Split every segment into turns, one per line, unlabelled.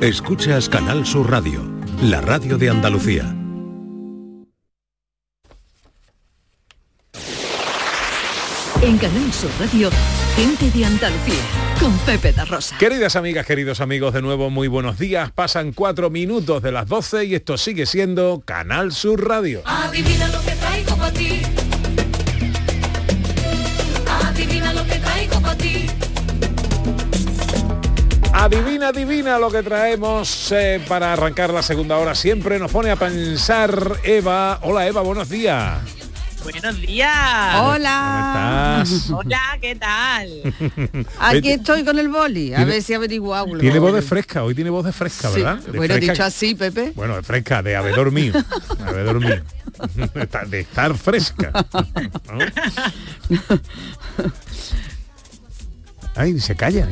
Escuchas Canal Sur Radio, la radio de Andalucía.
En Canal Sur Radio, gente de Andalucía, con Pepe da Rosa.
Queridas amigas, queridos amigos, de nuevo muy buenos días. Pasan 4 minutos de las 12 y esto sigue siendo Canal Sur Radio.
Adivina lo que traigo para ti. Adivina lo que traigo para ti.
Adivina lo que traemos para arrancar la segunda hora. Siempre nos pone a pensar Eva. Hola Eva, buenos días.
Buenos días.
Hola.
¿Cómo estás?
Hola, ¿qué tal?
Aquí estoy con el boli, a ver si averiguado.
Tiene voz de fresca, hoy tiene voz de fresca,
Sí.
¿verdad? De
Bueno,
fresca,
dicho así, Pepe.
Bueno, de fresca, de haber dormido. De haber dormido. De estar fresca. ¿No? Ay, se calla.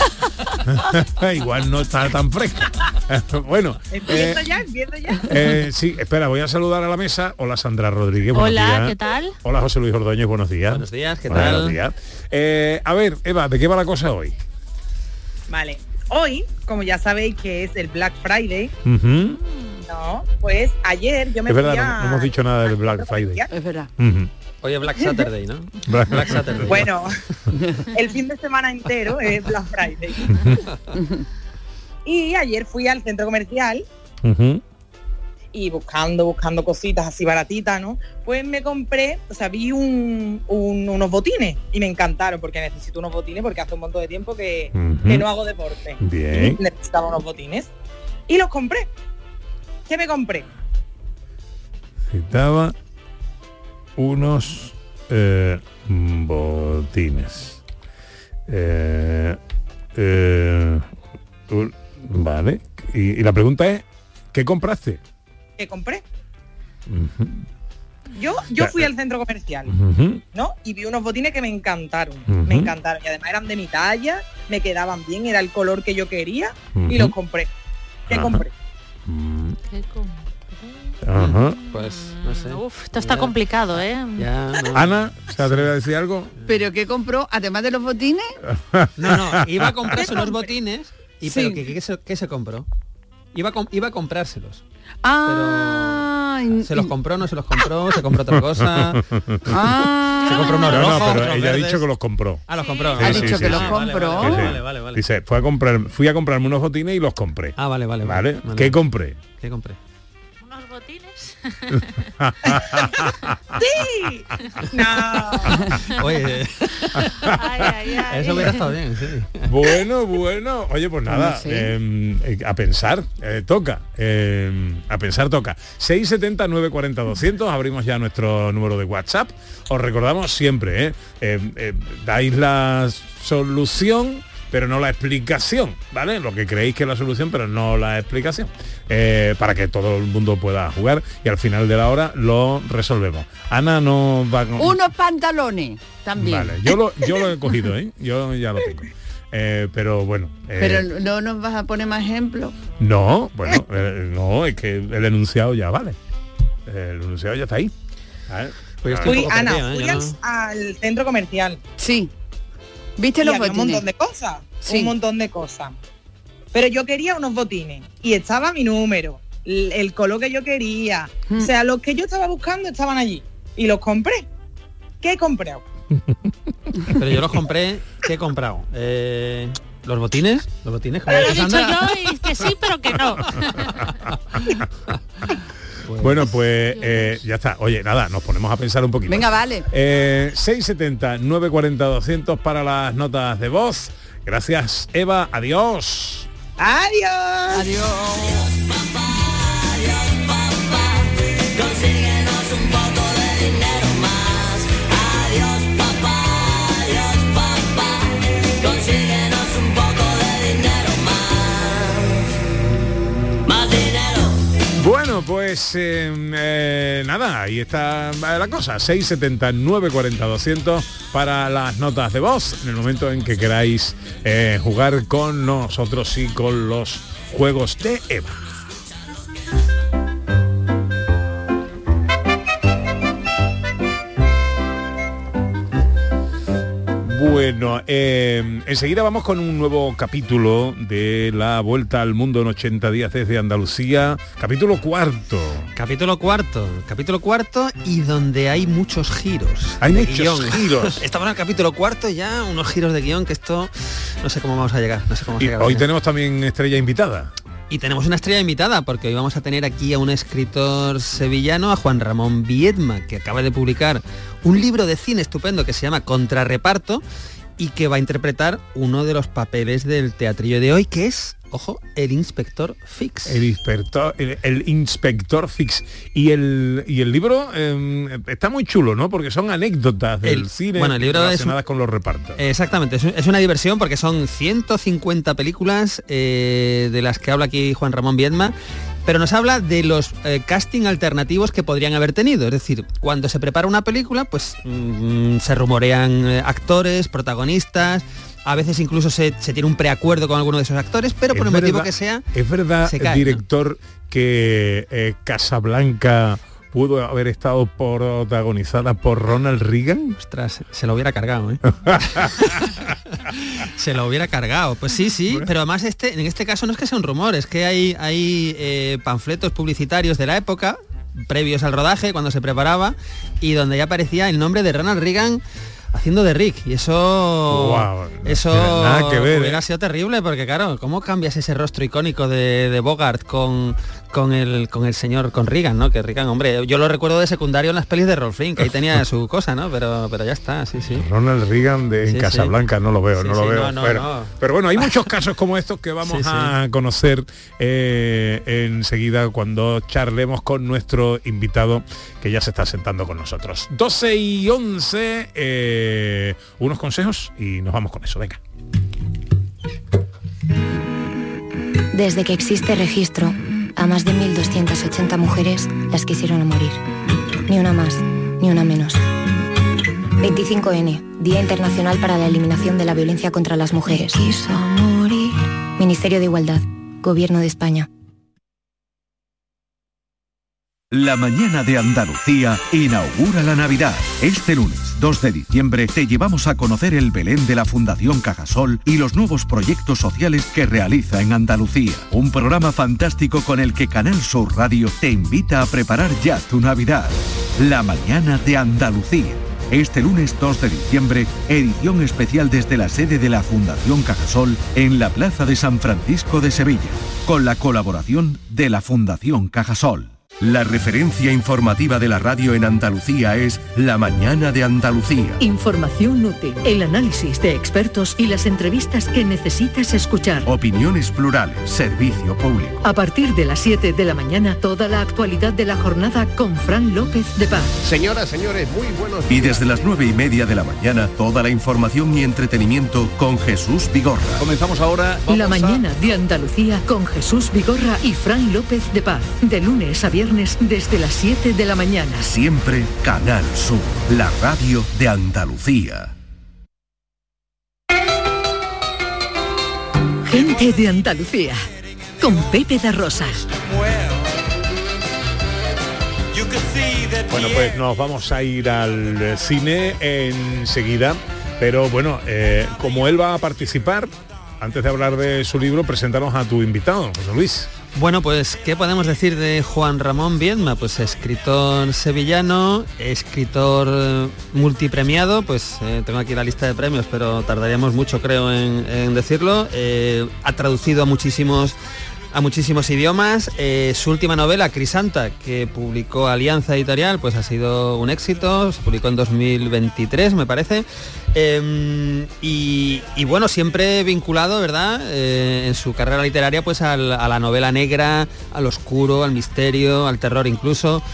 Igual no está tan fresca. Bueno.
Empiezo ya.
Sí, espera, voy a saludar a la mesa. Hola Sandra Rodríguez, buenos
Hola,
días.
¿qué tal?
Hola José Luis Ordóñez, buenos días.
Buenos días, ¿qué
Buenos
tal?
días. A ver, Eva, ¿de qué va la cosa hoy?
Vale. Hoy, como ya sabéis que es el Black Friday,
Ujú.
¿no? Pues ayer yo me
Es
fui
verdad, no hemos dicho nada del Black Friday.
Es verdad.
Ujú.
Hoy es Black Saturday, ¿no?
Black
Saturday.
Bueno, el fin de semana entero es Black Friday. Y ayer fui al centro comercial
Ujú.
y buscando cositas así baratitas, ¿no? Pues me compré, o sea, vi unos botines y me encantaron porque necesito unos botines porque hace un montón de tiempo que no hago deporte.
Bien.
Y necesitaba unos botines y los compré. ¿Qué me compré?
Necesitaba unos botines. Vale. Y la pregunta es, ¿qué compraste?
¿Qué compré?
Ujú.
Yo fui al centro comercial,
Ujú.
¿no? Y vi unos botines que me encantaron.
Ujú.
Me encantaron. Y además eran de mi talla, me quedaban bien, era el color que yo quería y
Ujú.
los compré. ¿Qué
Ajá.
compré?
Mm,
¿Qué
Ajá.
Pues no sé.
Uf, esto está
Ya-
complicado, ¿eh?
Ya, no.
Ana, ¿se atreve a decir algo?
¿Pero qué compró? Además de los botines,
No, iba a comprarse unos botines y
Sí.
pero ¿qué se compró? Iba a comprárselos. ¿Se los compró, no se los compró? ¿Se compró otra cosa? ¿Se compró unos
No,
rojos,
pero
otros
ella ha
verdes?
dicho que los compró.
Ah, los compró.
Sí,
Ha
sí,
dicho
sí,
que los
sí.
compró.
Sí, sí.
Vale.
Dice, fui a comprarme unos botines y los compré.
Ah, vale.
¿Vale? ¿Qué compré?
¿Qué compré?
Unos botines.
¡Sí! No.
Oye,
Ay.
eso hubiera estado bien, sí.
Bueno. Oye, pues nada,
No sé.
a pensar toca. A pensar toca. 670 940 200, abrimos ya nuestro número de WhatsApp. Os recordamos siempre, dais la solución, pero no la explicación, ¿vale? Lo que creéis que es la solución, pero no la explicación. Para que todo el mundo pueda jugar y al final de la hora lo resolvemos. Ana no va con...
unos pantalones también.
Vale, yo lo he cogido, ¿eh? Yo ya lo tengo. Pero bueno.
Pero no nos vas a poner más ejemplos.
No, bueno, no, es que el enunciado ya vale. El enunciado ya está ahí. A ver,
Pues yo estoy
Fui,
un poco
Ana,
perdido,
fui
yo
al centro comercial.
Sí. ¿Viste
Y
los
había un
botines?
montón de cosas.
Sí.
Un montón de cosas. Pero yo quería unos botines. Y estaba mi número. El color que yo quería. O sea, los que yo estaba buscando estaban allí. Y los compré. ¿Qué he comprado?
Pero yo los compré, ¿qué he comprado? ¿Los botines? ¿Los botines?
Lo he dicho
Sandra?
yo y que sí, pero que no.
Bueno, pues ya está. Oye, nada, nos ponemos a pensar un poquito.
Venga, vale.
670 940 200 para las notas de voz. Gracias, Eva. Adiós.
¡Adiós!
Adiós.
Consíguenos un poco de dinero más. Adiós, papá. Adiós, papá. Consíguenos un poco de dinero más. Más dinero.
Bueno, pues nada, ahí está la cosa. 670 940 200 para las notas de voz en el momento en que queráis jugar con nosotros y con los juegos de Eva. Bueno. Bueno, enseguida vamos con un nuevo capítulo de la Vuelta al Mundo en 80 días desde Andalucía, capítulo cuarto.
Capítulo cuarto y donde hay muchos giros.
Hay
de
muchos
guión.
giros.
Estamos en el capítulo cuarto y ya unos giros de guión que esto no sé cómo vamos a llegar.
Y hoy tenemos también estrella invitada.
Y tenemos una estrella invitada porque hoy vamos a tener aquí a un escritor sevillano, a Juan Ramón Viedma, que acaba de publicar un libro de cine estupendo que se llama Contrarreparto y que va a interpretar uno de los papeles del teatrillo de hoy, que es, ojo, el inspector Fix.
El inspector Fix. Y el libro está muy chulo, ¿no? Porque son anécdotas del cine
el libro
relacionadas con los repartos.
Exactamente, es una diversión porque son 150 películas de las que habla aquí Juan Ramón Viedma, pero nos habla de los casting alternativos que podrían haber tenido. Es decir, cuando se prepara una película, pues se rumorean actores, protagonistas. A veces incluso se tiene un preacuerdo con alguno de esos actores, pero por el motivo que sea...
Es verdad,
se cae,
director,
¿no?
que Casablanca pudo haber estado protagonizada por Ronald Reagan.
Ostras, se lo hubiera cargado, ¿eh? Se lo hubiera cargado. Pues sí, pero además en este caso no es que sea un rumor, es que hay panfletos publicitarios de la época, previos al rodaje, cuando se preparaba, y donde ya aparecía el nombre de Ronald Reagan haciendo de Rick, y eso
nada que ver,
hubiera sido terrible, porque claro, ¿cómo cambias ese rostro icónico de Bogart con el señor, con Reagan, ¿no? Que Reagan, hombre, yo lo recuerdo de secundario en las pelis de Rolf Flynn, que ahí tenía su cosa, ¿no? Pero ya está, sí.
Ronald Reagan en Casablanca, no lo veo,
no.
Pero bueno, hay muchos casos como estos que vamos a conocer enseguida cuando charlemos con nuestro invitado, que ya se está sentando con nosotros. 12:11, unos consejos y nos vamos con eso, venga.
Desde que existe registro, a más de 1.280 mujeres las quisieron morir. Ni una más, ni una menos. 25N, Día Internacional para la Eliminación de la Violencia contra las Mujeres. Quiso morir. Ministerio de Igualdad, Gobierno de España.
La mañana de Andalucía inaugura la Navidad. Este lunes 2 de diciembre te llevamos a conocer el Belén de la Fundación Cajasol y los nuevos proyectos sociales que realiza en Andalucía. Un programa fantástico con el que Canal Sur Radio te invita a preparar ya tu Navidad. La mañana de Andalucía. Este lunes 2 de diciembre, edición especial desde la sede de la Fundación Cajasol en la Plaza de San Francisco de Sevilla, con la colaboración de la Fundación Cajasol. La referencia informativa de la radio en Andalucía es La Mañana de Andalucía.
Información útil, el análisis de expertos y las entrevistas que necesitas escuchar.
Opiniones plurales, servicio público.
A partir de las 7 de la mañana, toda la actualidad de la jornada con Fran López de Paz.
Señoras, señores, muy buenos días.
Y desde las 9:30 de la mañana, toda la información y entretenimiento con Jesús Vigorra.
Comenzamos ahora.
La mañana de Andalucía con Jesús Vigorra y Fran López de Paz. De lunes a viernes desde las 7 de la mañana.
Siempre Canal Sur, la radio de Andalucía.
Gente de Andalucía, con Pepe da Rosa.
Bueno, pues nos vamos a ir al cine enseguida, pero bueno, como él va a participar, antes de hablar de su libro, preséntanos a tu invitado, José Luis.
Bueno, pues, ¿qué podemos decir de Juan Ramón Viedma? Pues escritor sevillano, escritor multipremiado, pues tengo aquí la lista de premios, pero tardaríamos mucho, creo, en decirlo. Ha traducido a muchísimos idiomas. Su última novela, Crisanta, que publicó Alianza Editorial, pues ha sido un éxito, se publicó en 2023, me parece. Y bueno, siempre vinculado, ¿verdad?, en su carrera literaria, pues a la novela negra, al oscuro, al misterio, al terror incluso.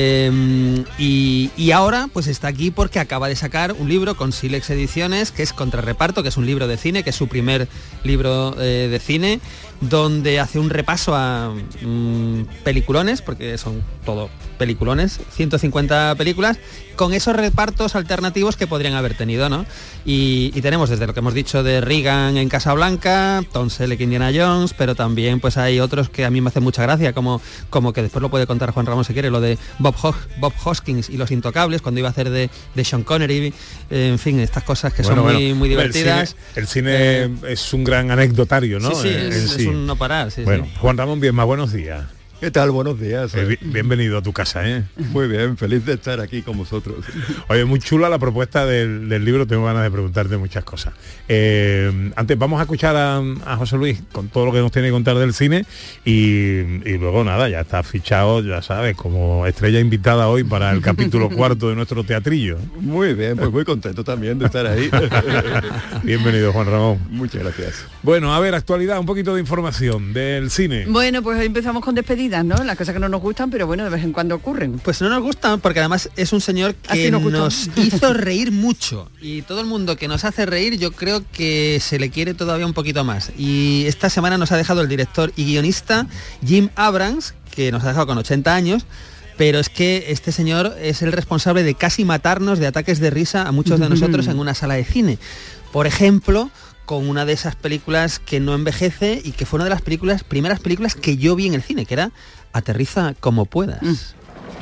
Y ahora pues está aquí porque acaba de sacar un libro con Silex Ediciones, que es Contrarreparto, que es un libro de cine, que es su primer libro de cine, donde hace un repaso a peliculones, porque son todo peliculones, 150 películas, con esos repartos alternativos que podrían haber tenido, ¿no? Y tenemos desde lo que hemos dicho de Reagan en Casablanca, Tom Selleck, Indiana Jones, pero también pues hay otros que a mí me hacen mucha gracia, como que después lo puede contar Juan Ramón si quiere, lo de Bob Hoskins y Los Intocables, cuando iba a hacer de Sean Connery, en fin, estas cosas que son muy divertidas.
El cine es un gran anecdotario, ¿no?
Sí, es un no parar. Sí,
bueno,
sí.
Juan Ramón Biedma, buenos días.
¿Qué tal? Buenos días.
Bienvenido a tu casa, ¿eh?
Muy bien, feliz de estar aquí con vosotros.
Oye, muy chula la propuesta del libro, tengo ganas de preguntarte muchas cosas. Antes vamos a escuchar a José Luis con todo lo que nos tiene que contar del cine y luego nada, ya está fichado, ya sabes, como estrella invitada hoy para el capítulo 4 de nuestro teatrillo.
Muy bien, pues muy contento también de estar ahí.
Bienvenido, Juan Ramón.
Muchas gracias.
Bueno, a ver, actualidad, un poquito de información del cine.
Bueno, pues empezamos con despedidas, ¿no? Las cosas que no nos gustan, pero bueno, de vez en cuando ocurren.
Pues no nos gustan porque además es un señor que nos hizo reír mucho y todo el mundo que nos hace reír yo creo que se le quiere todavía un poquito más. Y esta semana nos ha dejado el director y guionista Jim Abrams, que nos ha dejado con 80 años, pero es que este señor es el responsable de casi matarnos de ataques de risa a muchos de nosotros en una sala de cine. Por ejemplo, con una de esas películas que no envejece y que fue una de las primeras películas que yo vi en el cine, que era Aterriza como puedas.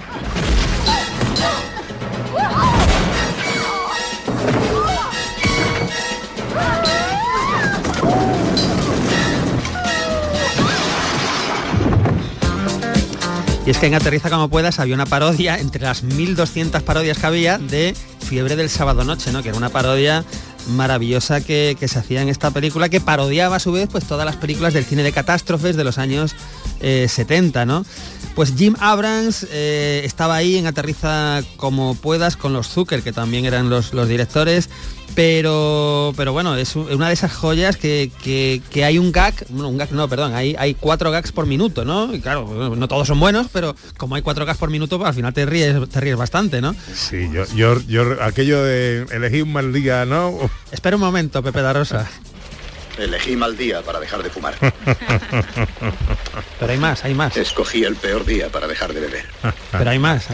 Y es que en Aterriza como puedas había una parodia, entre las 1200 parodias que había, de Fiebre del sábado noche, ¿no? Que era una parodia maravillosa que se hacía en esta película, que parodiaba a su vez pues todas las películas del cine de catástrofes de los años 70, ¿no? Pues Jim Abrams estaba ahí en Aterriza como puedas con los Zucker, que también eran los directores, pero bueno, es una de esas joyas que hay un gag, hay 4 gags por minuto, ¿no? Y claro, no todos son buenos, pero como hay 4 gags por minuto, pues al final te ríes bastante, ¿no?
Sí, yo aquello de elegí un mal día, ¿no?
Espera un momento, Pepe da Rosa.
Elegí mal día para dejar de fumar.
Pero hay más.
Escogí el peor día para dejar de beber.
Pero hay más.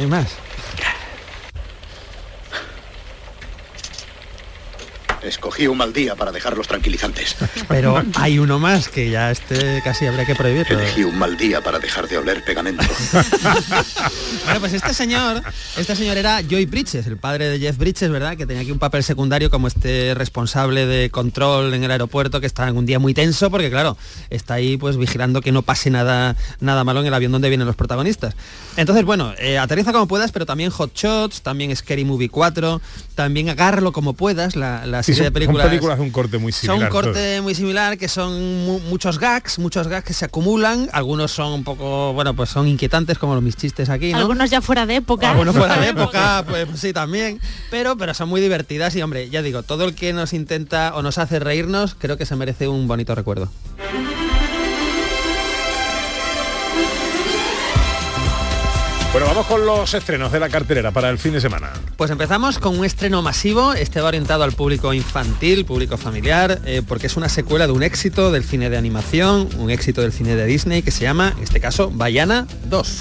Escogí un mal día para dejar los tranquilizantes.
Pero hay uno más que ya casi habría que prohibirlo.
Elegí un mal día para dejar de oler pegamento.
Bueno, pues este señor era Joy Bridges, el padre de Jeff Bridges, ¿verdad? Que tenía aquí un papel secundario como este responsable de control en el aeropuerto, que está en un día muy tenso porque claro, está ahí pues vigilando que no pase nada malo en el avión donde vienen los protagonistas. Entonces, bueno, Aterriza como puedas, pero también Hot Shots, también Scary Movie 4, también Agárralo como puedas, la serie de películas.
Son películas de un corte muy similar.
Son un corte muy similar, que son muchos gags que se acumulan, algunos son un poco, bueno, pues son inquietantes como mis chistes aquí, ¿no?
Algunos ya fuera de época.
Algunos fuera de época, pues sí, también, pero son muy divertidas y, hombre, ya digo, todo el que nos intenta o nos hace reírnos, creo que se merece un bonito recuerdo.
Bueno, vamos con los estrenos de la cartelera para el fin de semana.
Pues empezamos con un estreno masivo, este va orientado al público infantil, público familiar, porque es una secuela de un éxito del cine de animación, un éxito del cine de Disney que se llama, en este caso, Vaiana 2.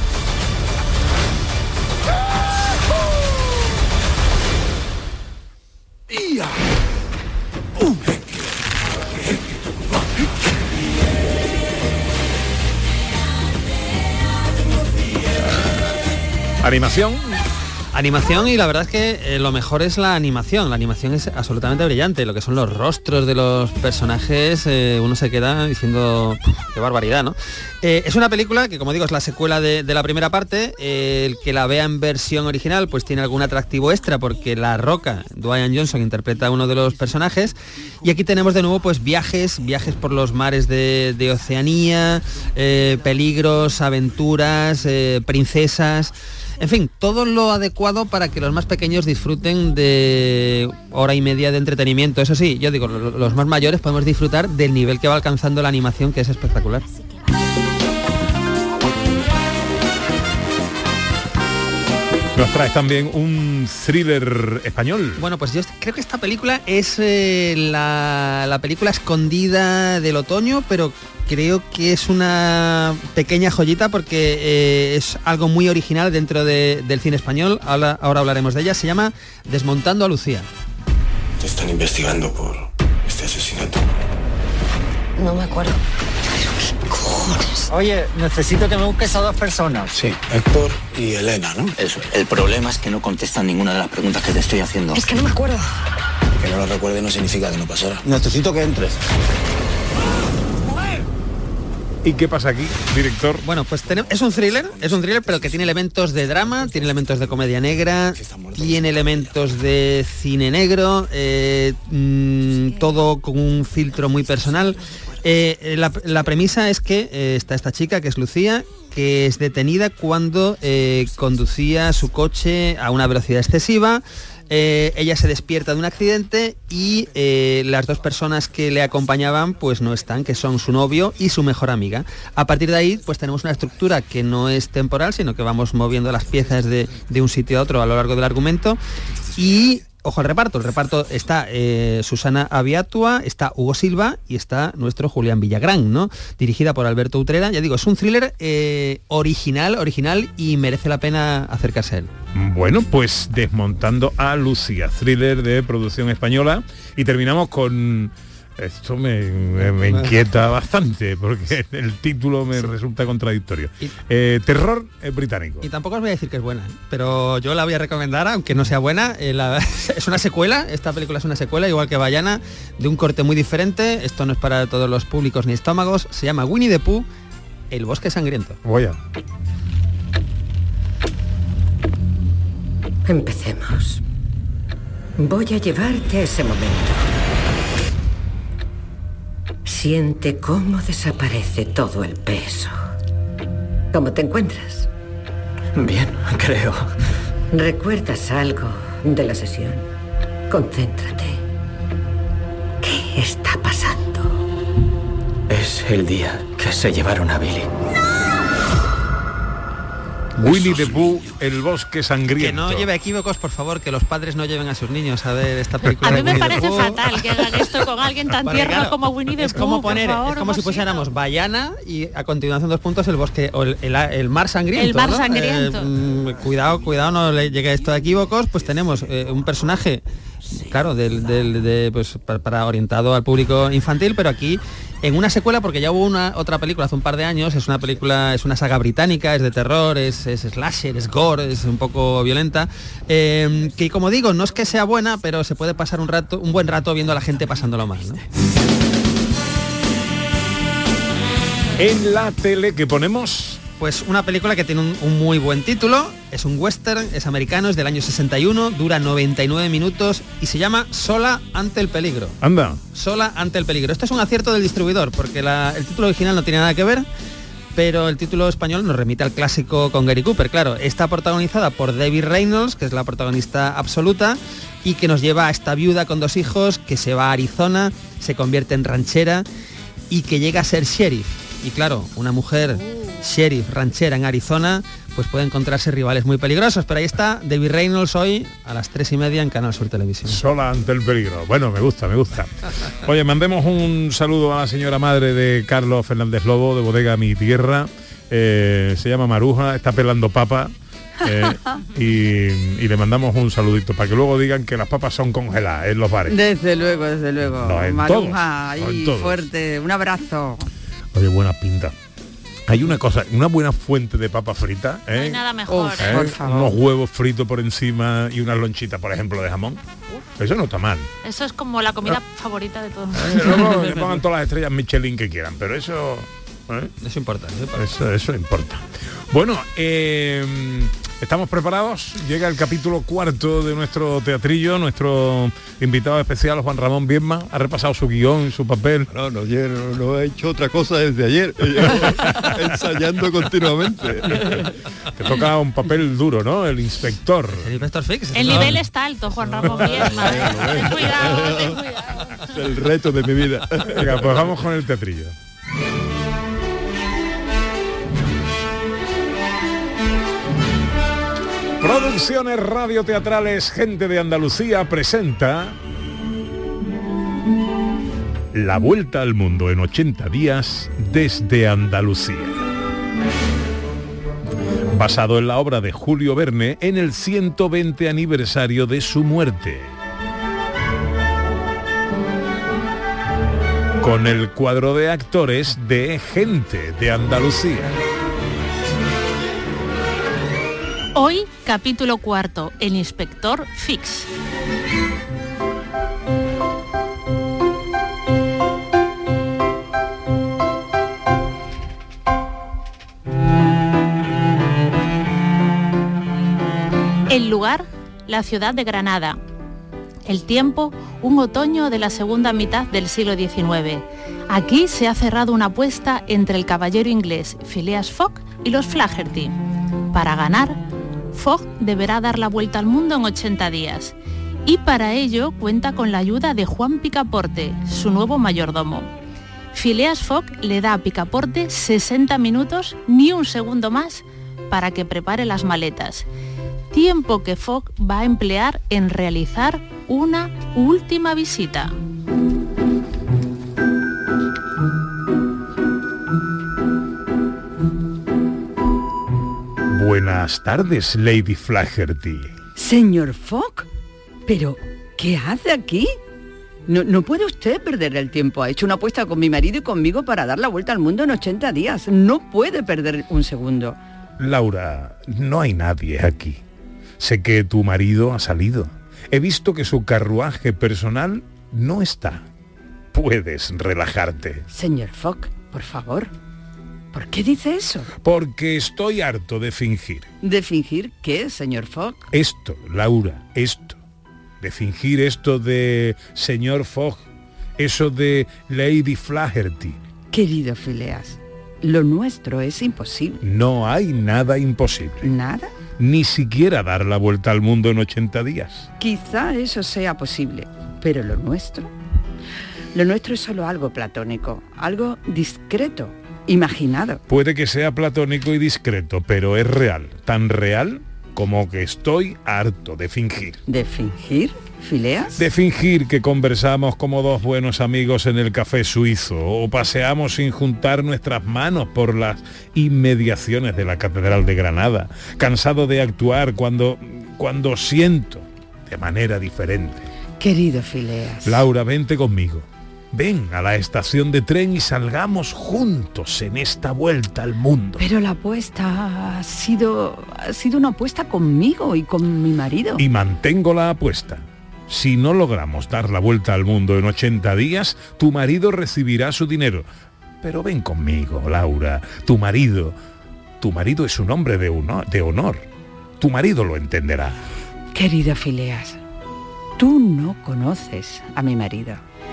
Animación y la verdad es que lo mejor es la animación es absolutamente brillante, lo que son los rostros de los personajes, uno se queda diciendo qué barbaridad, ¿no? Es una película que, como digo, es la secuela de la primera parte, el que la vea en versión original pues tiene algún atractivo extra porque La Roca, Dwayne Johnson, interpreta a uno de los personajes y aquí tenemos de nuevo pues viajes por los mares de Oceanía, peligros, aventuras, princesas. En fin, todo lo adecuado para que los más pequeños disfruten de hora y media de entretenimiento. Eso sí, yo digo, los más mayores podemos disfrutar del nivel que va alcanzando la animación, que es espectacular.
Nos traes también un thriller español.
Bueno, pues yo creo que esta película es la película escondida del otoño, pero creo que es una pequeña joyita porque es algo muy original dentro del cine español. Ahora hablaremos de ella. Se llama Desmontando a Lucía.
Te están investigando por este asesinato.
No me acuerdo.
Oye, necesito que me busques a 2 personas.
Sí, Héctor y Elena, ¿no?
Eso. El problema es que no contestan ninguna de las preguntas que te estoy haciendo.
Es que no me acuerdo.
Que no lo recuerde no significa que no pasara.
Necesito que entres.
¿Y qué pasa aquí, director?
Bueno, pues es un thriller, pero que tiene elementos de drama, tiene elementos de comedia negra, tiene elementos de cine negro, todo con un filtro muy personal. La premisa es que está esta chica, que es Lucía, que es detenida cuando conducía su coche a una velocidad excesiva. Ella se despierta de un accidente y las 2 personas que le acompañaban pues no están, que son su novio y su mejor amiga. A partir de ahí pues tenemos una estructura que no es temporal, sino que vamos moviendo las piezas de un sitio a otro a lo largo del argumento. Y ojo al reparto. El reparto está Susana Abiatua, está Hugo Silva y está nuestro Julián Villagrán, ¿no? Dirigida por Alberto Utrera. Ya digo, es un thriller original y merece la pena acercarse a él.
Bueno, pues Desmontando a Lucía, thriller de producción española. Y terminamos con... Esto me inquieta bastante porque el título me resulta contradictorio. Terror británico.
Y tampoco os voy a decir que es buena, pero yo la voy a recomendar, aunque no sea buena. Es una secuela, esta película es una secuela, igual que Vallana, de un corte muy diferente. Esto no es para todos los públicos ni estómagos. Se llama Winnie the Pooh, el bosque sangriento.
Voy.
Empecemos. Voy a llevarte a ese momento. Siente cómo desaparece todo el peso. ¿Cómo te encuentras?
Bien, creo.
¿Recuerdas algo de la sesión? Concéntrate. ¿Qué está pasando?
Es el día que se llevaron a Billy.
Winnie the Pooh, el bosque sangriento.
Que no lleve equívocos, por favor, que los padres no lleven a sus niños a ver esta película.
A mí me
Winnie
parece
the Pooh.
fatal que hagan esto con alguien tan tierno
claro,
como Winnie the Pooh.
Es como poner,
por favor,
es como si pusiéramos Vallana y a continuación 2 puntos el bosque o el mar sangriento.
El mar
¿no?
sangriento.
Cuidado, no le llegue esto de equívocos. Pues tenemos un personaje, claro, pues, para orientado al público infantil, pero aquí en una secuela, porque ya hubo otra película hace un par de años. Es una película, es una saga británica, es de terror, es slasher, es gore, es un poco violenta, que como digo, no es que sea buena, pero se puede pasar un buen rato viendo a la gente pasándolo mal, ¿no?
En la tele que ponemos...
Pues una película que tiene un muy buen título, es un western, es americano, es del año 61, dura 99 minutos y se llama Sola ante el peligro.
Anda.
Sola ante el peligro. Esto es un acierto del distribuidor, porque el título original no tiene nada que ver, pero el título español nos remite al clásico con Gary Cooper. Claro, está protagonizada por Debbie Reynolds, que es la protagonista absoluta, y que nos lleva a esta viuda con 2 hijos, que se va a Arizona, se convierte en ranchera y que llega a ser sheriff. Y claro, una mujer sheriff, ranchera en Arizona, pues puede encontrarse rivales muy peligrosos. Pero ahí está Debbie Reynolds hoy a las 3:30 en Canal Sur Televisión.
Sola ante el peligro. Bueno, me gusta. Oye, mandemos un saludo a la señora madre de Carlos Fernández Lobo, de Bodega Mi Tierra. Se llama Maruja, está pelando papa. Y le mandamos un saludito para que luego digan que las papas son congeladas en los bares.
Desde luego.
No, en
Maruja,
todos,
ahí
en todos.
fuerte, un abrazo.
Oye, buena pinta. Hay una cosa, una buena fuente de papa frita,
No hay nada mejor.
Por favor.
Unos huevos fritos por encima y unas lonchitas, por ejemplo, de jamón. Eso no está mal.
Eso es como la comida favorita de todos.
Luego le pongan todas las estrellas Michelin que quieran, pero eso...
Eso importa.
Eso importa. Bueno, estamos preparados. Llega el capítulo 4 de nuestro teatrillo. Nuestro invitado especial, Juan Ramón Biedma, ha repasado su guión, su papel.
No he hecho otra cosa desde ayer. Ensayando continuamente.
Te toca un papel duro, ¿no? El inspector.
El inspector Fix.
El nivel está alto, Juan Ramón Biedma. Ten cuidado.
Es el reto de mi vida.
Venga, pues vamos con el teatrillo. Producciones radioteatrales Gente de Andalucía presenta La Vuelta al Mundo en 80 días desde Andalucía. Basado en la obra de Julio Verne en el 120 aniversario de su muerte. Con el cuadro de actores de Gente de Andalucía.
Hoy, capítulo 4, el inspector Fix. El lugar, la ciudad de Granada. El tiempo, un otoño de la segunda mitad del siglo XIX. Aquí se ha cerrado una apuesta entre el caballero inglés Phileas Fogg y los Flaherty. Para ganar, Fogg deberá dar la vuelta al mundo en 80 días. Y para ello cuenta con la ayuda de Juan Picaporte, su nuevo mayordomo. Phileas Fogg le da a Picaporte 60 minutos, ni un segundo más, para que prepare las maletas. Tiempo que Fogg va a emplear en realizar una última visita.
Buenas tardes, Lady Flaherty.
Señor Fogg, pero ¿qué hace aquí? No puede usted perder el tiempo. Ha hecho una apuesta con mi marido y conmigo para dar la vuelta al mundo en 80 días. No puede perder un segundo.
Laura, no hay nadie aquí. Sé que tu marido ha salido. He visto que su carruaje personal no está. Puedes relajarte.
Señor Fogg, por favor. ¿Por qué dice eso?
Porque estoy harto de fingir.
¿De fingir qué, señor Fogg?
Esto, Laura, esto. De fingir esto de señor Fogg. Eso de Lady Flaherty.
Querido Phileas, lo nuestro es imposible.
No hay nada imposible.
¿Nada?
Ni siquiera dar la vuelta al mundo en 80 días.
Quizá eso sea posible, pero lo nuestro es solo algo platónico, algo discreto, imaginado.
Puede que sea platónico y discreto, pero es real, tan real como que estoy harto de fingir.
¿De fingir, Phileas?
De fingir que conversamos como dos buenos amigos en el café suizo o paseamos sin juntar nuestras manos por las inmediaciones de la Catedral de Granada, cansado de actuar cuando siento de manera diferente.
Querido Phileas.
Laura, vente conmigo. Ven a la estación de tren y salgamos juntos en esta vuelta al mundo.
Pero la apuesta ha sido una apuesta conmigo y con mi marido.
Y mantengo la apuesta. Si no logramos dar la vuelta al mundo en 80 días, tu marido recibirá su dinero. Pero ven conmigo, Laura. Tu marido es un hombre de honor. Tu marido lo entenderá.
Querido Phileas, tú no conoces a mi marido.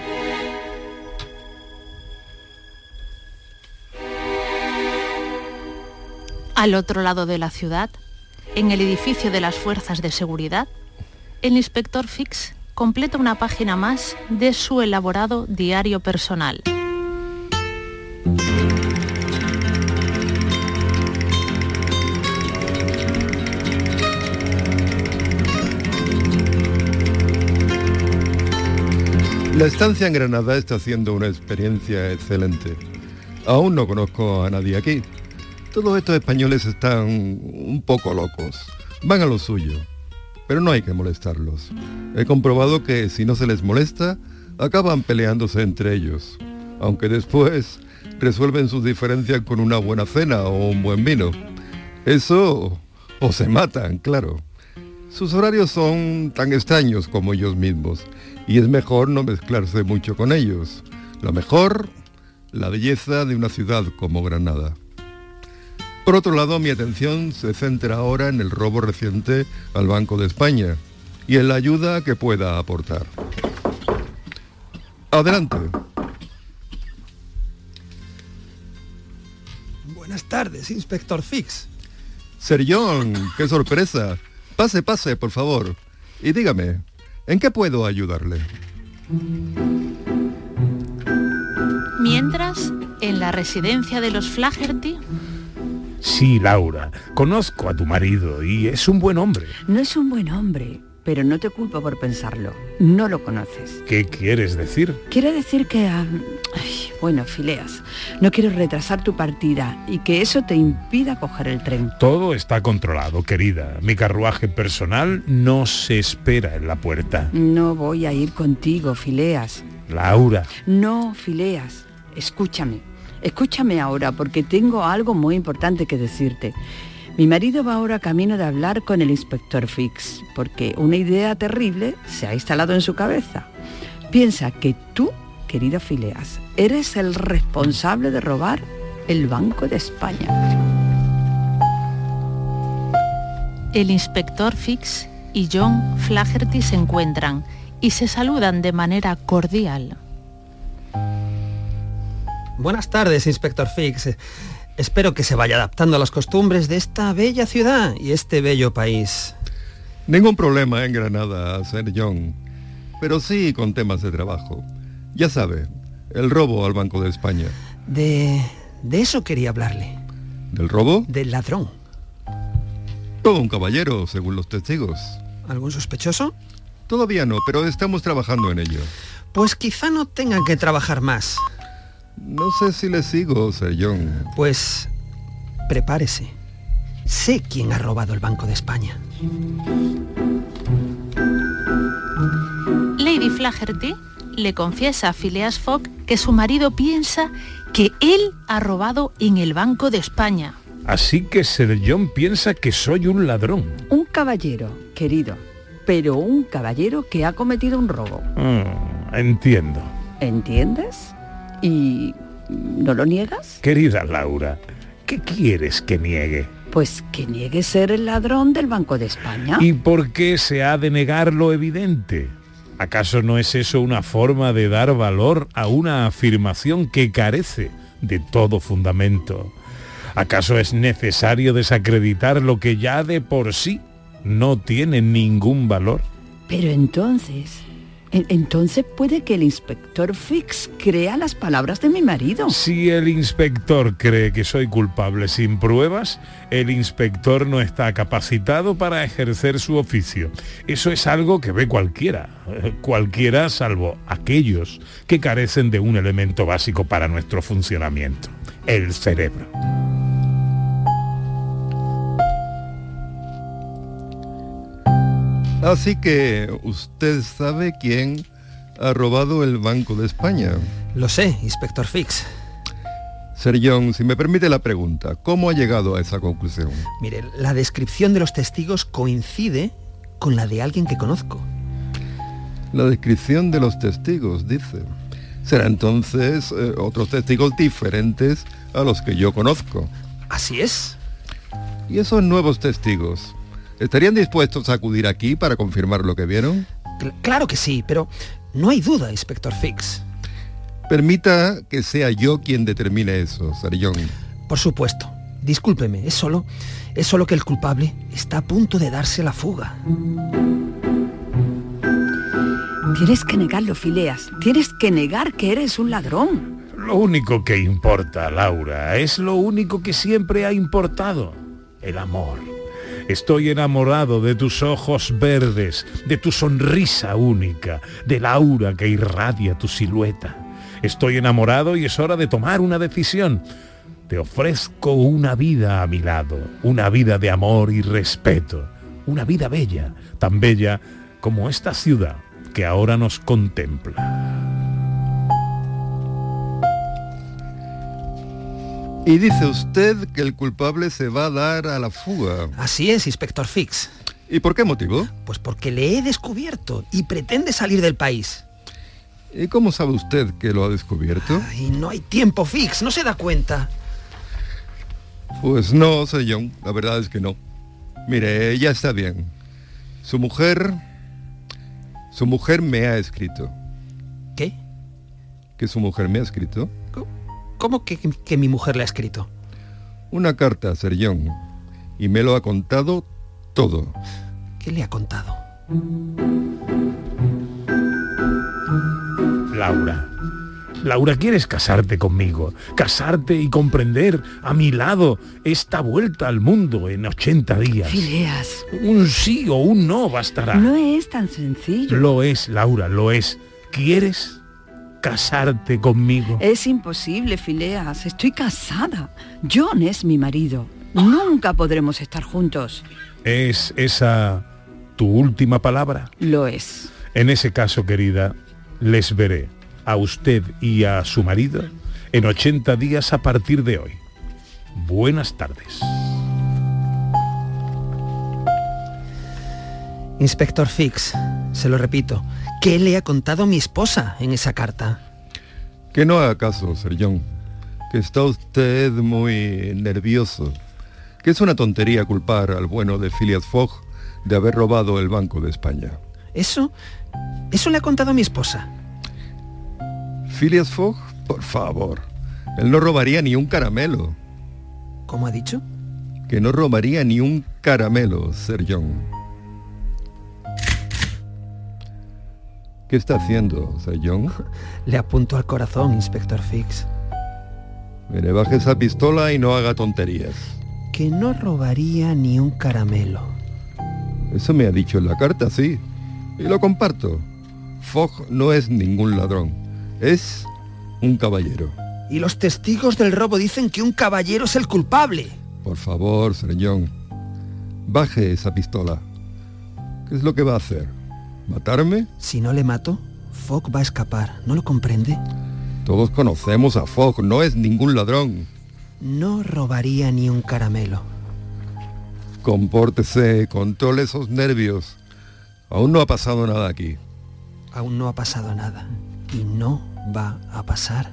Al otro lado de la ciudad, en el edificio de las fuerzas de seguridad, el inspector Fix completa una página más de su elaborado diario personal.
La estancia en Granada está siendo una experiencia excelente. Aún no conozco a nadie aquí. Todos estos españoles están un poco locos. Van a lo suyo. Pero no hay que molestarlos. He comprobado que si no se les molesta, acaban peleándose entre ellos. Aunque después resuelven sus diferencias con una buena cena o un buen vino. Eso, o se matan, claro. Sus horarios son tan extraños como ellos mismos. Y es mejor no mezclarse mucho con ellos. Lo mejor, la belleza de una ciudad como Granada. Por otro lado, mi atención se centra ahora en el robo reciente al Banco de España y en la ayuda que pueda aportar. Adelante.
Buenas tardes, inspector Fix.
Sir John, qué sorpresa. Pase, por favor. Y dígame, ¿en qué puedo ayudarle?
Mientras, en la residencia de los Flaherty...
Sí, Laura, conozco a tu marido y es un buen hombre.
No es un buen hombre, pero no te culpo por pensarlo. No lo conoces.
¿Qué quieres decir?
Quiere decir que... bueno, Phileas, no quiero retrasar tu partida y que eso te impida coger el tren.
Todo está controlado, querida. Mi carruaje personal no se espera en la puerta.
No voy a ir contigo, Phileas.
Laura.
No, Phileas, escúchame. Escúchame ahora, porque tengo algo muy importante que decirte. Mi marido va ahora camino de hablar con el inspector Fix, porque una idea terrible se ha instalado en su cabeza. Piensa que tú, querido Phileas, eres el responsable de robar el Banco de España.
El inspector Fix y John Flaherty se encuentran y se saludan de manera cordial.
Buenas tardes, inspector Fix. Espero que se vaya adaptando a las costumbres de esta bella ciudad y este bello país.
Ningún problema en Granada, Sir John, pero sí con temas de trabajo. Ya sabe, el robo al Banco de España.
De eso quería hablarle.
¿Del robo?
Del ladrón.
Todo un caballero, según los testigos.
¿Algún sospechoso?
Todavía no, pero estamos trabajando en ello.
Pues quizá no tengan que trabajar más.
No sé si le sigo, Sir John.
Pues prepárese. Sé quién ha robado el Banco de España.
Lady Flaherty le confiesa a Phileas Fogg que su marido piensa que él ha robado en el Banco de España.
Así que Sir John piensa que soy un ladrón.
Un caballero, querido, pero un caballero que ha cometido un robo.
Entiendo.
¿Entiendes? ¿Y no lo niegas?
Querida Laura, ¿qué quieres que niegue?
Pues que niegue ser el ladrón del Banco de España.
¿Y por qué se ha de negar lo evidente? ¿Acaso no es eso una forma de dar valor a una afirmación que carece de todo fundamento? ¿Acaso es necesario desacreditar lo que ya de por sí no tiene ningún valor?
Pero entonces puede que el inspector Fix crea las palabras de mi marido.
Si el inspector cree que soy culpable sin pruebas, el inspector no está capacitado para ejercer su oficio. Eso es algo que ve cualquiera salvo aquellos que carecen de un elemento básico para nuestro funcionamiento, el cerebro.
Así que usted sabe quién ha robado el Banco de España.
Lo sé, inspector Fix.
Sir John, si me permite la pregunta, ¿cómo ha llegado a esa conclusión?
Mire, la descripción de los testigos coincide con la de alguien que conozco.
La descripción de los testigos, dice. Será entonces otros testigos diferentes a los que yo conozco.
Así es.
¿Y esos nuevos testigos estarían dispuestos a acudir aquí para confirmar lo que vieron?
Claro que sí, pero no hay duda, inspector Fix.
Permita que sea yo quien determine eso, Sir John.
Por supuesto. Discúlpeme, es solo que el culpable está a punto de darse la fuga.
Tienes que negarlo, Phileas. Tienes que negar que eres un ladrón.
Lo único que importa, Laura, es lo único que siempre ha importado: el amor. Estoy enamorado de tus ojos verdes, de tu sonrisa única, del aura que irradia tu silueta. Estoy enamorado y es hora de tomar una decisión. Te ofrezco una vida a mi lado, una vida de amor y respeto, una vida bella, tan bella como esta ciudad que ahora nos contempla.
Y dice usted que el culpable se va a dar a la fuga.
Así es, inspector Fix.
¿Y por qué motivo?
Pues porque le he descubierto y pretende salir del país.
¿Y cómo sabe usted que lo ha descubierto?
Ay, no hay tiempo, Fix, ¿no se da cuenta?
Pues no, Sir John, la verdad es que no. Mire, ya está bien. Su mujer me ha escrito.
¿Qué?
¿Que su mujer me ha escrito?
¿Cómo que mi mujer le ha escrito?
Una carta, Sir John, y me lo ha contado todo.
¿Qué le ha contado?
Laura, ¿quieres casarte conmigo? Casarte y comprender a mi lado esta vuelta al mundo en 80 días.
Phileas.
Un sí o un no bastará.
No es tan sencillo.
Lo es, Laura, lo es. ¿Quieres casarte conmigo?
Es imposible, Phileas. Estoy casada. John es mi marido. Nunca podremos estar juntos.
¿Es esa tu última palabra?
Lo es.
En ese caso, querida, les veré a usted y a su marido en 80 días a partir de hoy. Buenas tardes.
Inspector Fix, se lo repito, ¿qué le ha contado mi esposa en esa carta?
Que no haga caso, Sir John, que está usted muy nervioso, que es una tontería culpar al bueno de Phileas Fogg de haber robado el Banco de España.
¿Eso le ha contado mi esposa?
Phileas Fogg, por favor, él no robaría ni un caramelo.
¿Cómo ha dicho?
Que no robaría ni un caramelo, Sir John. ¿Qué está haciendo, Sir John?
Le apunto al corazón, Inspector Fix.
Mire, baje esa pistola y no haga tonterías.
Que no robaría ni un caramelo.
Eso me ha dicho en la carta, sí. Y lo comparto. Fogg no es ningún ladrón. Es un caballero.
Y los testigos del robo dicen que un caballero es el culpable.
Por favor, Sir John, baje esa pistola. ¿Qué es lo que va a hacer? ¿Matarme?
Si no le mato, Fogg va a escapar. ¿No lo comprende?
Todos conocemos a Fogg, no es ningún ladrón.
No robaría ni un caramelo.
Compórtese, controle esos nervios. Aún no ha pasado nada aquí.
Aún no ha pasado nada. Y no va a pasar.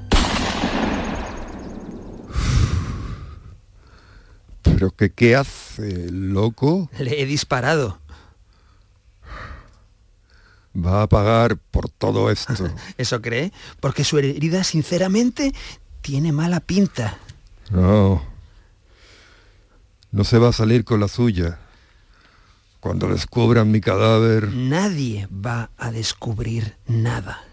¿Pero qué hace, loco?
Le he disparado.
Va a pagar por todo esto.
¿Eso cree? Porque su herida, sinceramente, tiene mala pinta.
No se va a salir con la suya. Cuando descubran mi cadáver...
Nadie va a descubrir nada.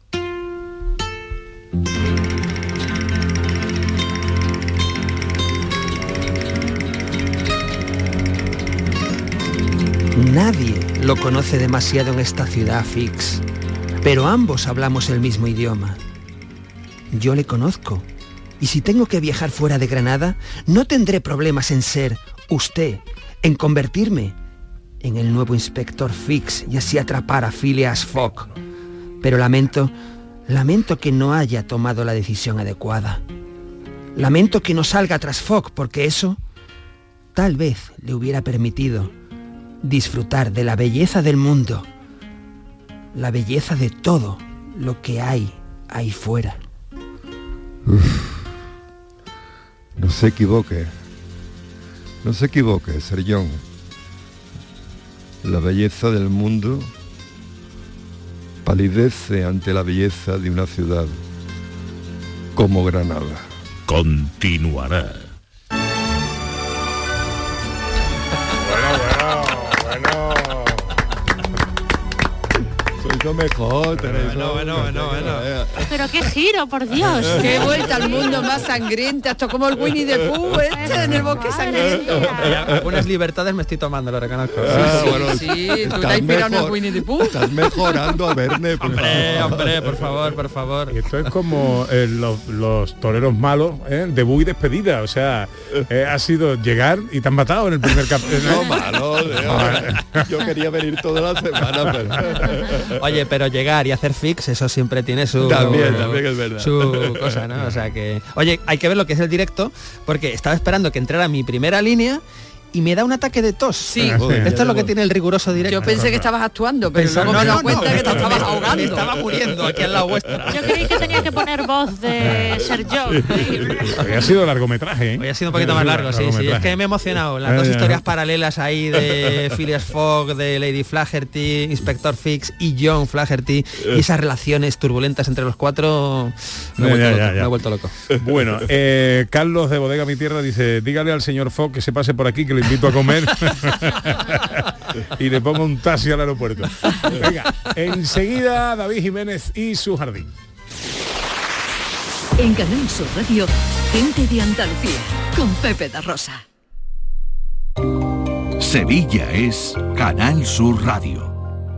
Nadie lo conoce demasiado en esta ciudad, Fix, pero ambos hablamos el mismo idioma. Yo le conozco, y si tengo que viajar fuera de Granada, no tendré problemas en ser usted, en convertirme en el nuevo Inspector Fix y así atrapar a Phileas Fogg. Pero lamento que no haya tomado la decisión adecuada. Lamento que no salga tras Fogg, porque eso tal vez le hubiera permitido disfrutar de la belleza del mundo, la belleza de todo lo que hay ahí fuera.
No se equivoque, Sir John. La belleza del mundo palidece ante la belleza de una ciudad como Granada.
Continuará.
Bueno. Sois lo mejor, Teresa.
Bueno.
Pero qué giro, por Dios.
Qué vuelta al mundo más sangrienta. Esto como el Winnie the Pooh en el bosque sangriento.
Algunas libertades me estoy tomando, lo reconozco.
Sí, tú te has inspirado en el Winnie the Pooh.
Estás mejorando, Verne.
Hombre, por favor.
Y esto es como los toreros malos, de bu y despedida. O sea, ha sido llegar y te han matado en el primer capítulo.
No, malo. Yo quería venir toda la semana, pero...
Oye, pero llegar y hacer Fix, eso siempre tiene su...
También es verdad.
Su cosa, ¿no? O sea que... Oye, hay que ver lo que es el directo, porque estaba esperando que entrara mi primera línea y me da un ataque de tos.
Sí.
Esto es lo que tiene el riguroso directo.
Yo pensé que estabas actuando, pero luego me he dado cuenta que te estabas ahogando.
Me estaba muriendo aquí al lado vuestra.
Yo creí que tenía que poner voz de Sir John.
Hoy ha sido largometraje, ¿eh?
Hoy ha sido un poquito más largo, sí. Es que me he emocionado. Las dos historias paralelas ahí de Phileas Fogg, de Lady Flaherty, Inspector Fix y John Flaherty, y esas relaciones turbulentas entre los cuatro, me he vuelto loco.
Bueno, Carlos de Bodega Mi Tierra dice, dígale al señor Fogg que se pase por aquí, que le invito a comer y le pongo un taxi al aeropuerto. Venga, enseguida David Jiménez y su jardín.
En Canal Sur Radio, Gente de Andalucía, con Pepe da Rosa.
Sevilla es Canal Sur Radio.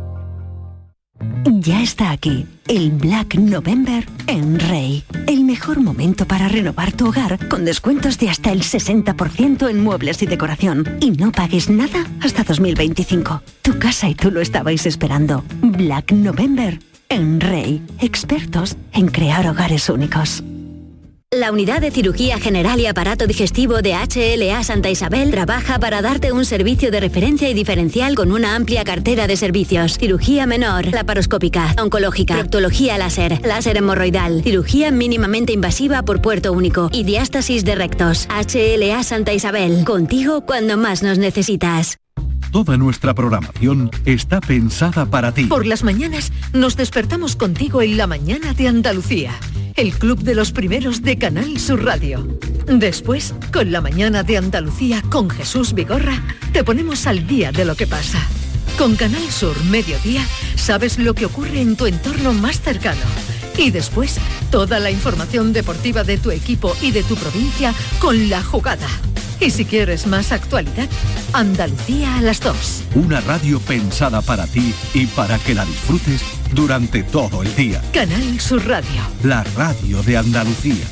Ya está aquí, el Black November en Rey. El mejor momento para renovar tu hogar con descuentos de hasta el 60% en muebles y decoración. Y no pagues nada hasta 2025. Tu casa y tú lo estabais esperando. Black November en Rey. Expertos en crear hogares únicos.
La Unidad de Cirugía General y Aparato Digestivo de HLA Santa Isabel trabaja para darte un servicio de referencia y diferencial con una amplia cartera de servicios. Cirugía menor, laparoscópica, oncológica, proctología láser, láser hemorroidal, cirugía mínimamente invasiva por puerto único y diástasis de rectos. HLA Santa Isabel, contigo cuando más nos necesitas.
Toda nuestra programación está pensada para ti.
Por las mañanas nos despertamos contigo en La Mañana de Andalucía, el club de los primeros de Canal Sur Radio. Después, con La Mañana de Andalucía con Jesús Vigorra, te ponemos al día de lo que pasa. Con Canal Sur Mediodía, sabes lo que ocurre en tu entorno más cercano. Y después, toda la información deportiva de tu equipo y de tu provincia con La Jugada. Y si quieres más actualidad, Andalucía a las 2.
Una radio pensada para ti y para que la disfrutes durante todo el día.
Canal Sur Radio.
La radio de Andalucía.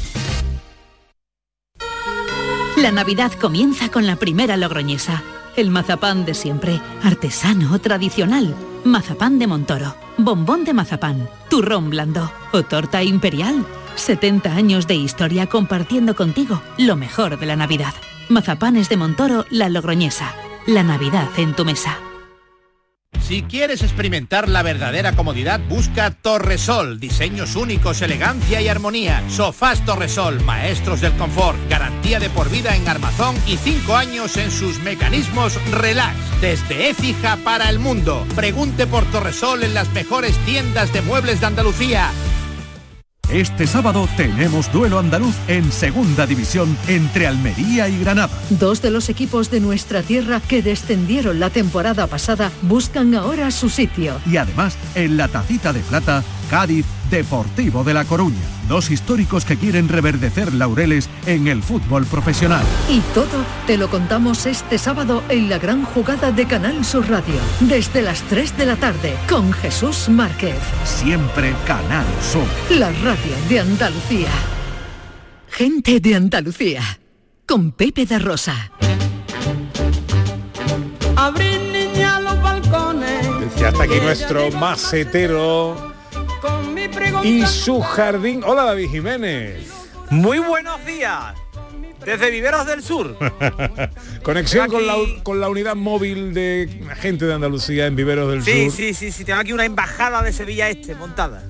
La Navidad comienza con la primera logroñesa. El mazapán de siempre, artesano, tradicional. Mazapán de Montoro, bombón de mazapán, turrón blando o torta imperial. 70 años de historia compartiendo contigo lo mejor de la Navidad. Mazapanes de Montoro, La Logroñesa. La Navidad en tu mesa.
Si quieres experimentar la verdadera comodidad, busca Torresol. Diseños únicos, elegancia y armonía. Sofás Torresol, maestros del confort. Garantía de por vida en armazón y 5 años en sus mecanismos relax. Desde Écija para el mundo. Pregunte por Torresol en las mejores tiendas de muebles de Andalucía.
Este sábado tenemos duelo andaluz en Segunda División entre Almería y Granada.
Dos de los equipos de nuestra tierra que descendieron la temporada pasada buscan ahora su sitio.
Y además, en la tacita de plata, Cádiz Deportivo de La Coruña. Dos históricos que quieren reverdecer laureles en el fútbol profesional.
Y todo te lo contamos este sábado en la gran jugada de Canal Sur Radio. Desde las 3 de la tarde con Jesús Márquez.
Siempre Canal Sur.
La radio de Andalucía. Gente de Andalucía. Con Pepe da Rosa.
Abrir niña los balcones.
Y hasta aquí nuestro macetero y su jardín. Hola, David Jiménez.
Muy buenos días. Desde Viveros del Sur.
Conexión con la unidad móvil de Gente de Andalucía en Viveros del Sur.
Sí. Tengo aquí una embajada de Sevilla Este montada.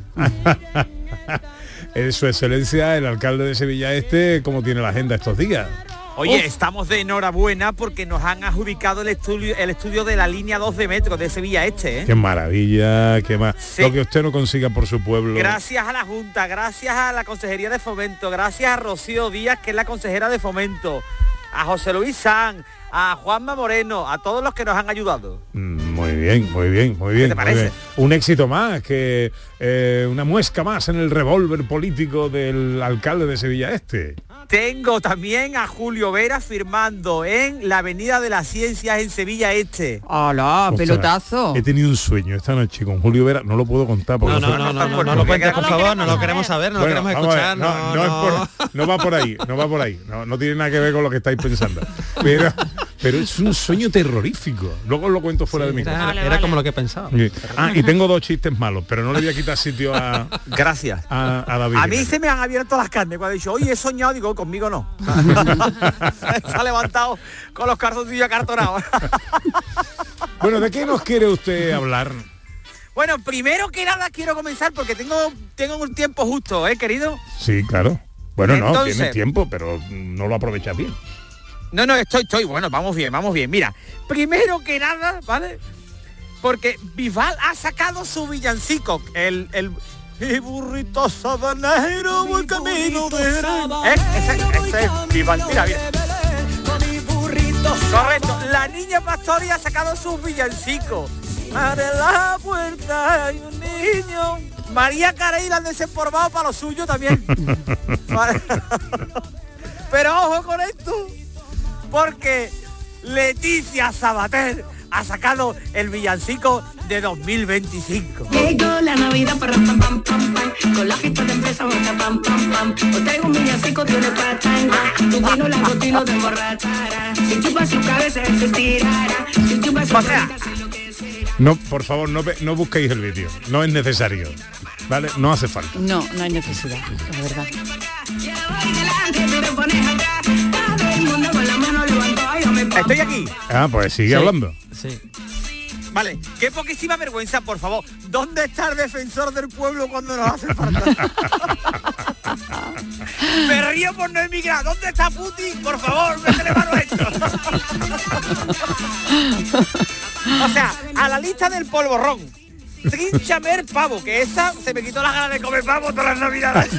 Su excelencia, el alcalde de Sevilla Este, ¿cómo tiene la agenda estos días?
Oye, estamos de enhorabuena porque nos han adjudicado el estudio de la línea 2 de metro de Sevilla Este, ¿eh?
Qué maravilla, qué más. Sí. Lo que usted no consiga por su pueblo.
Gracias a la Junta, gracias a la Consejería de Fomento, gracias a Rocío Díaz, que es la consejera de Fomento, a José Luis San, a Juanma Moreno, a todos los que nos han ayudado.
Muy bien.
¿Qué te parece?
Un éxito más, que una muesca más en el revólver político del alcalde de Sevilla Este.
Tengo también a Julio Vera firmando en la Avenida de las Ciencias en Sevilla Este.
¡Hala, pelotazo!
He tenido un sueño esta noche con Julio Vera, no lo puedo contar.
No lo cuentes, por favor, no lo queremos saber, no lo queremos escuchar.
No va por ahí, no tiene nada que ver con lo que estáis pensando. Pero es un sueño terrorífico. Luego lo cuento fuera de mi casa.
Era como lo que pensaba.
Y tengo 2 chistes malos, pero no le voy a quitar sitio a...
Gracias.
A David.
A mí se me han abierto las carnes cuando he dicho, oye, he soñado, digo, conmigo no. Se ha levantado con los calzoncillos acartonados.
Bueno, ¿de qué nos quiere usted hablar?
Bueno, primero que nada quiero comenzar porque tengo un tiempo justo, querido.
Sí, claro. Bueno, entonces, no, tiene tiempo, pero no lo aprovechas bien.
No, estoy, bueno, vamos bien. Mira, primero que nada, ¿vale? Porque Bisbal ha sacado su villancico, el mi burrito sabanero, buen camino de... Ese es Bisbal, mira. Correcto, la niña Pastoria ha sacado sus villancicos. Abre la puerta, hay un niño María Carey la han desempolvado para lo suyo también. Vale. Pero ojo con esto, porque Leticia Sabater ha sacado el villancico de 2025.
Llegó la Navidad para pam pam pam pam, con la fiesta de empresa bota pam pam pam. Os traigo un villancico tiene pachanga, tu vino langostino te emborrachará. Si chupas su cabeza se estirará, si chupas su cabeza se enloquecerá.
No, por favor, no busquéis el vídeo. No es necesario. ¿Vale? No hace falta.
No hay necesidad, la verdad.
Estoy aquí.
Ah, pues sigue hablando.
Sí.
Vale, qué poquísima vergüenza, por favor. ¿Dónde está el defensor del pueblo cuando nos hace falta? Me río por no emigrar. ¿Dónde está Putin? Por favor, métele mano a esto. O sea, a la lista del polvorrón. Trinchamer pavo, que esa se me quitó las ganas de comer pavo todas las navidades.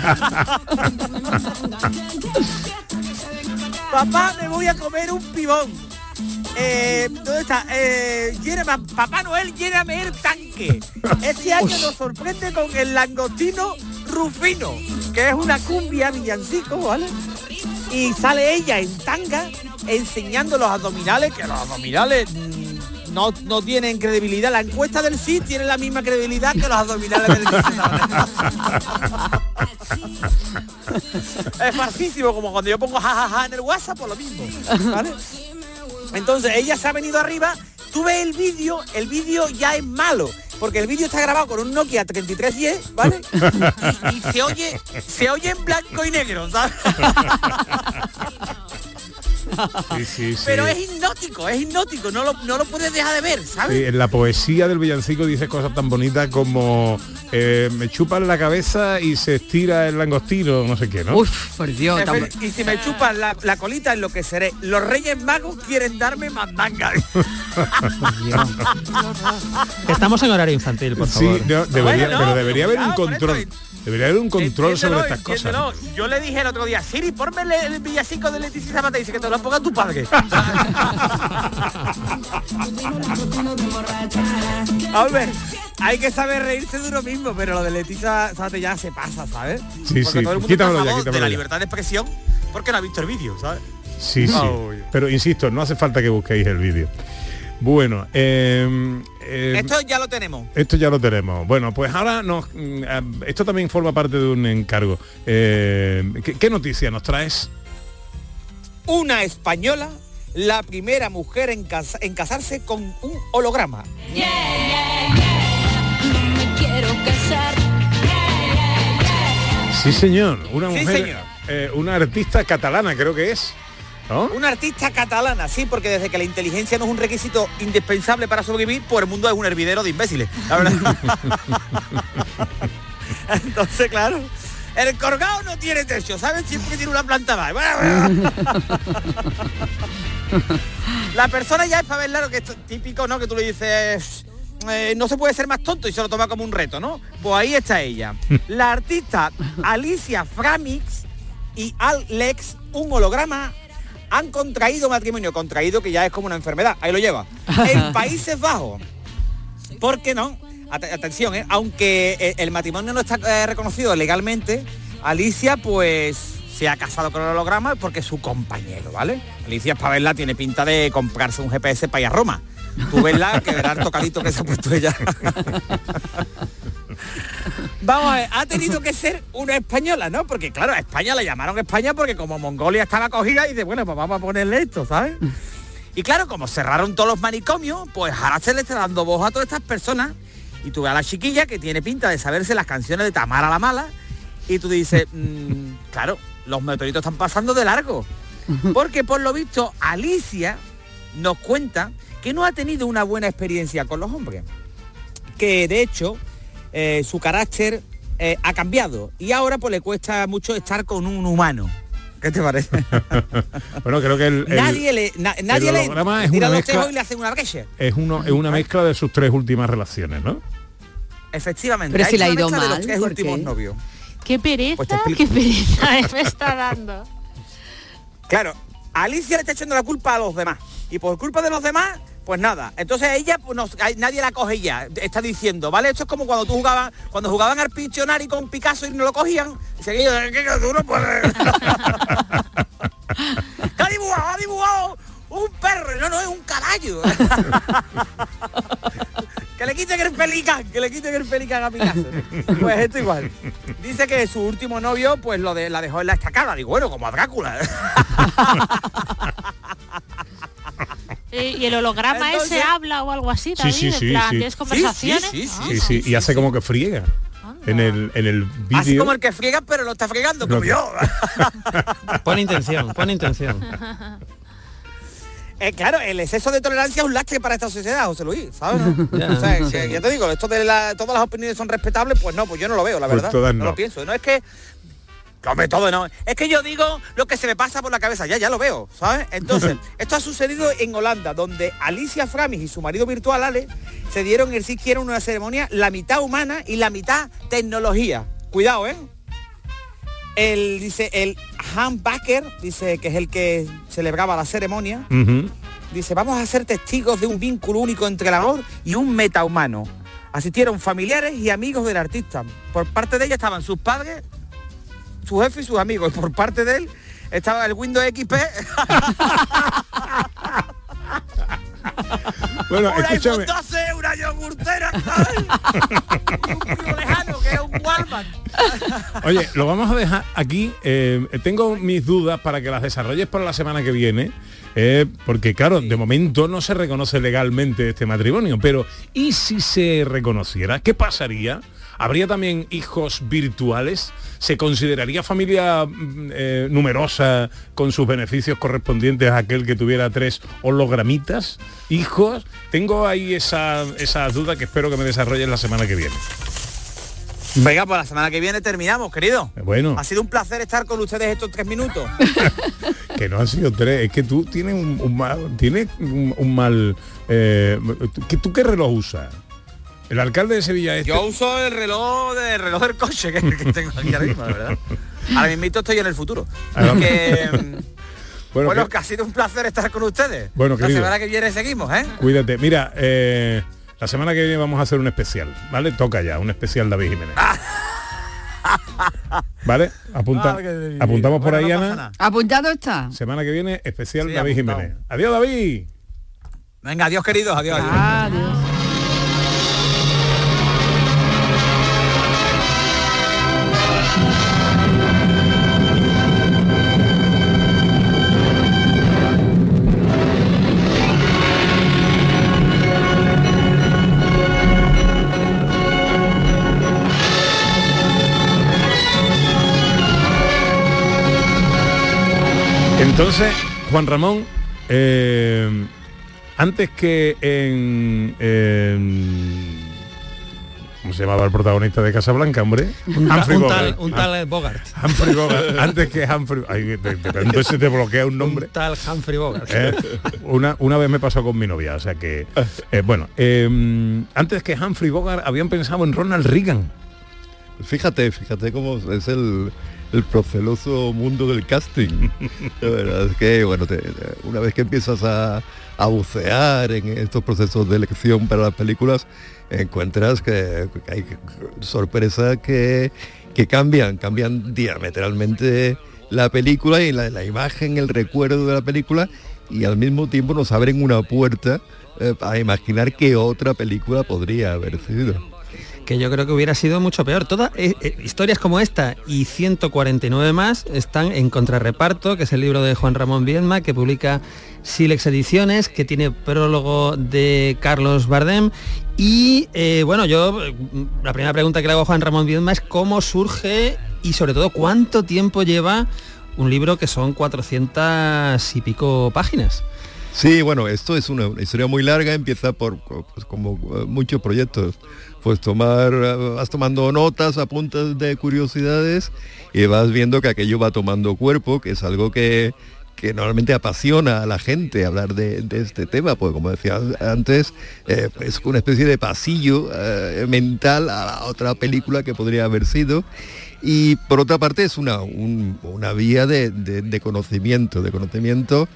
Papá, me voy a comer un pibón. ¿Dónde está? Papá Noel, lléname el tanque. Este año nos sorprende con el langostino Rufino, que es una cumbia villancico, ¿vale? Y sale ella en tanga enseñando los abdominales, que los abdominales no tienen credibilidad. La encuesta del sí tiene la misma credibilidad que los abdominales del sí. Es farcísimo, como cuando yo pongo jajaja en el WhatsApp, por lo mismo, ¿vale? Entonces ella se ha venido arriba. Tú ves el vídeo ya es malo, porque el vídeo está grabado con un Nokia 3310, ¿vale? Y se oye en blanco y negro, ¿sabes?
Sí.
Pero es hipnótico, no lo puedes dejar de ver, ¿sabes?
Sí, en la poesía del villancico dice cosas tan bonitas como me chupan la cabeza y se estira el langostino, no sé qué, ¿no?
Uf, por Dios.
Y si me chupan la colita, enloqueceré. Los Reyes Magos quieren darme mandanga.
Estamos en horario infantil, por favor.
Sí, debería haber un control. Debería haber un control sobre estas cosas.
Yo le dije el otro día, Siri, ponme el villancico de Leticia Sabater, y dice que te lo ponga tu padre. A ver, hay que saber reírse de uno mismo, pero lo de Leticia Sabater ya se pasa, ¿sabes?
Sí,
porque todo el mundo
quítamelo
está a
ya,
favor de la libertad de expresión porque no ha visto el vídeo, ¿sabes?
Sí. Pero insisto, no hace falta que busquéis el vídeo. Bueno,
esto ya lo tenemos.
Esto ya lo tenemos. Bueno, pues ahora esto también forma parte de un encargo. ¿Qué noticia nos traes?
Una española, la primera mujer en casarse con un holograma.
No me quiero casar.
Sí, señor. Una mujer,
Sí, señor.
Una artista catalana, creo que es. ¿No?
Una artista catalana, sí, porque desde que la inteligencia no es un requisito indispensable para sobrevivir, pues el mundo es un hervidero de imbéciles, la verdad. Entonces, claro, el colgado no tiene techo, ¿sabes? Siempre tiene una planta más. La persona ya es para verla, lo que es típico, ¿no? Que tú le dices, no se puede ser más tonto, y se lo toma como un reto, ¿no? Pues ahí está ella. La artista Alicia Framix y Alex, un holograma, han contraído matrimonio, que ya es como una enfermedad, ahí lo lleva, en Países Bajos. ¿Por qué no? Atención, aunque el matrimonio no está reconocido legalmente, Alicia pues se ha casado con el holograma porque es su compañero, ¿vale? Alicia, para verla, tiene pinta de comprarse un GPS para ir a Roma. Tú verla, que verás el tocadito que se ha puesto ella. Vamos a ver, ha tenido que ser una española, ¿no? Porque claro, a España la llamaron España porque como Mongolia estaba cogida, y dice, bueno, pues vamos a ponerle esto, ¿sabes? Y claro, como cerraron todos los manicomios, pues ahora se le está dando voz a todas estas personas. Y tú ves a la chiquilla que tiene pinta de saberse las canciones de Tamara la Mala, y tú dices, claro, los meteoritos están pasando de largo. Porque por lo visto, Alicia nos cuenta que no ha tenido una buena experiencia con los hombres. Que de hecho, su carácter ha cambiado. Y ahora pues le cuesta mucho estar con un humano. ¿Qué te parece?
Bueno, creo que
nadie le tira los tejos y le hacen una brecha.
Es una mezcla de sus tres últimas relaciones, ¿no?
Efectivamente.
Pero si le ha ido mal,
de los tres últimos novios.
Qué pereza,
Pues
qué pereza me está dando.
Claro, Alicia le está echando la culpa a los demás. Y por culpa de los demás, Pues nada, entonces ella, pues nadie la coge ya, está diciendo, ¿vale? Esto es como cuando jugaban al Pictionary con Picasso y no lo cogían, dice que tú no puedes. ¿Qué ha dibujado un perro? No, es un caballo. Que le quiten el Pelicán a Picasso. Pues esto igual. Dice que su último novio, pues la dejó en la estacada. Digo, bueno, como a Drácula.
Y el holograma entonces, ese habla o algo así también,
sí,
¿tienes conversaciones?
Sí, y hace como que friega. En el vídeo.
Así como el que friega, pero lo está fregando como yo.
Pon intención.
Claro, el exceso de tolerancia es un lastre para esta sociedad, José Luis, ¿sabes? ¿No? O sea, ya te digo, esto de todas las opiniones son respetables, pues no, pues yo no lo veo, la verdad.
Pues
no lo pienso. No es que... Hombre, todo no. Es que yo digo lo que se me pasa por la cabeza, ya lo veo, ¿sabes? Entonces, esto ha sucedido en Holanda, donde Alicia Framis y su marido virtual, Ale, se dieron el sí quieren una ceremonia la mitad humana y la mitad tecnología. Cuidado, ¿eh? El Hans Backer, dice que es el que celebraba la ceremonia, dice, vamos a ser testigos de un vínculo único entre el amor y un metahumano. Asistieron familiares y amigos del artista. Por parte de ella estaban sus padres, su jefe y sus amigos. Y por parte de él estaba el Windows XP.
Bueno,
una
escúchame.
iPhone 12, una yogurtera, un tío lejano que es un Walmart.
Oye, lo vamos a dejar aquí. Tengo mis dudas para que las desarrolles para la semana que viene. Porque claro, de momento no se reconoce legalmente este matrimonio, pero ¿y si se reconociera? ¿Qué pasaría? ¿Habría también hijos virtuales? ¿Se consideraría familia numerosa con sus beneficios correspondientes a aquel que tuviera 3 hologramitas? ¿Hijos? Tengo ahí esa duda que espero que me desarrollen la semana que viene.
Venga, pues la semana que viene terminamos, querido.
Bueno.
Ha sido un placer estar con ustedes estos 3 minutos.
Que no han sido 3, es que tú tienes un mal... ¿Tú qué reloj usas? El alcalde de Sevilla este...
Yo uso el reloj del coche que tengo aquí ahora mismo, ¿verdad? Ahora mismo estoy en el futuro. Bueno, que ha sido un placer estar con ustedes.
Bueno,
la semana que viene seguimos, ¿eh?
Cuídate. Mira, la semana que viene vamos a hacer un especial, ¿vale? Toca ya, un especial David Jiménez. ¿Vale? Apuntamos por ahí, Ana.
Apuntado está.
Semana que viene, especial David Jiménez. Adiós, David.
Venga, adiós, queridos. Adiós.
Adiós.
Entonces, Juan Ramón, antes que en ¿cómo se llamaba el protagonista de Casablanca, hombre?
Un tal Bogart.
Humphrey Bogart. Antes que Humphrey... Entonces te bloquea un nombre.
Un tal Humphrey Bogart.
Una vez me pasó con mi novia, o sea que... antes que Humphrey Bogart habían pensado en Ronald Reagan.
Fíjate cómo es el proceloso mundo del casting. La verdad es que, bueno, una vez que empiezas a bucear en estos procesos de elección para las películas, encuentras que hay sorpresas que cambian diametralmente la película y la imagen, el recuerdo de la película, y al mismo tiempo nos abren una puerta a imaginar qué otra película podría haber sido.
Que yo creo que hubiera sido mucho peor. Todas historias como esta y 149 más están en Contrarreparto, que es el libro de Juan Ramón Biedma, que publica Silex Ediciones, que tiene prólogo de Carlos Bardem. Y yo la primera pregunta que le hago a Juan Ramón Biedma es cómo surge y sobre todo cuánto tiempo lleva un libro que son 400 y pico páginas.
Sí, bueno, esto es una historia muy larga, empieza por, pues, como muchos proyectos, pues vas tomando notas, apuntes de curiosidades y vas viendo que aquello va tomando cuerpo, que es algo que normalmente apasiona a la gente hablar de este tema, pues como decía antes, es una especie de pasillo mental a la otra película que podría haber sido. Y por otra parte es una vía de conocimiento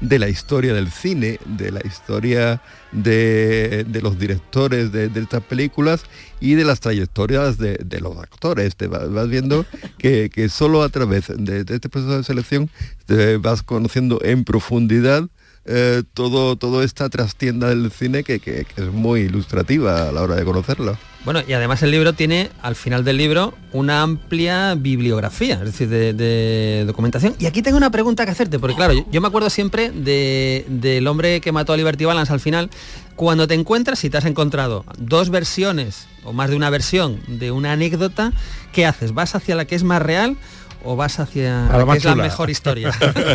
de la historia del cine, de la historia de los directores de estas películas y de las trayectorias de los actores. Te vas viendo que solo a través de este proceso de selección te vas conociendo en profundidad toda esta trastienda del cine que es muy ilustrativa a la hora de conocerlo.
Bueno, y además el libro tiene, al final del libro, una amplia bibliografía, es decir, de documentación. Y aquí tengo una pregunta que hacerte, porque claro, yo me acuerdo siempre del hombre que mató a Liberty Balance al final. Cuando te encuentras, si te has encontrado dos versiones, o más de una versión, de una anécdota, ¿qué haces? ¿Vas hacia la que es más real o vas hacia la que es la mejor historia?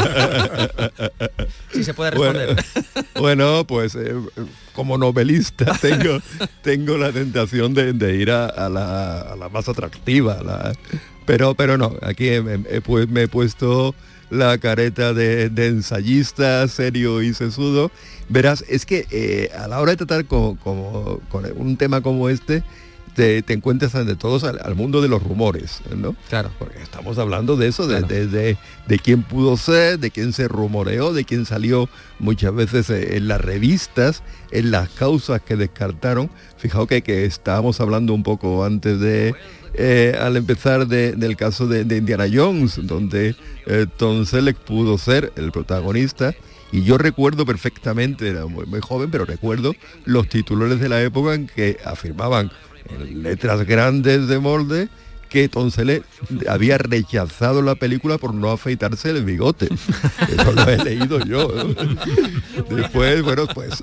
Si se puede responder.
Bueno, pues como novelista tengo la tentación de ir a la más atractiva. Pero no, aquí me he puesto la careta de ensayista, serio y sesudo. Verás, es que a la hora de tratar con un tema como este, te encuentras ante todos al mundo de los rumores, ¿no?
Claro.
Porque estamos hablando de eso,
claro.
de quién pudo ser, de quién se rumoreó, de quién salió muchas veces en las revistas, en las causas que descartaron. Fijaos que estábamos hablando un poco antes al empezar del caso de Indiana Jones, donde Tom Selleck pudo ser el protagonista. Y yo recuerdo perfectamente, era muy joven, pero recuerdo los titulares de la época en que afirmaban en letras grandes de molde que Tom Selleck había rechazado la película por no afeitarse el bigote. Eso lo he leído yo, ¿no? Después, bueno, pues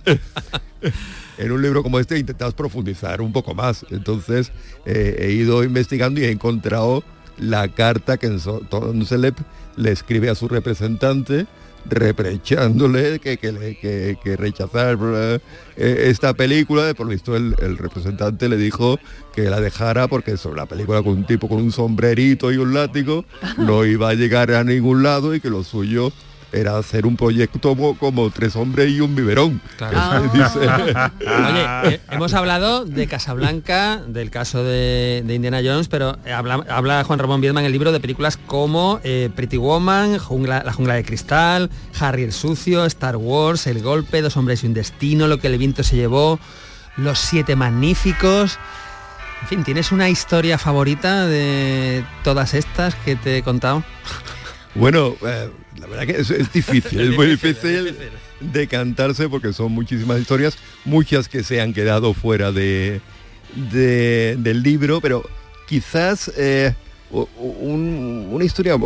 en un libro como este intentamos profundizar un poco más. Entonces he ido investigando y he encontrado la carta que Tom Selleck le escribe a su representante, reprochándole que rechazar esta película. Por lo visto el representante le dijo que la dejara porque sobre la película con un tipo con un sombrerito y un látigo no iba a llegar a ningún lado y que lo suyo era hacer un proyecto como Tres hombres y un biberón.
Claro. Oye, hemos hablado de Casablanca, del caso de Indiana Jones, pero habla Juan Ramón Biedma en el libro de películas como Pretty Woman, La jungla de cristal, Harry el sucio, Star Wars, El golpe, Dos hombres y un destino, Lo que el viento se llevó, Los siete magníficos. En fin, ¿tienes una historia favorita de todas estas que te he contado?
Bueno, la verdad que es difícil, es muy difícil decantarse porque son muchísimas historias, muchas que se han quedado fuera del libro, pero quizás una historia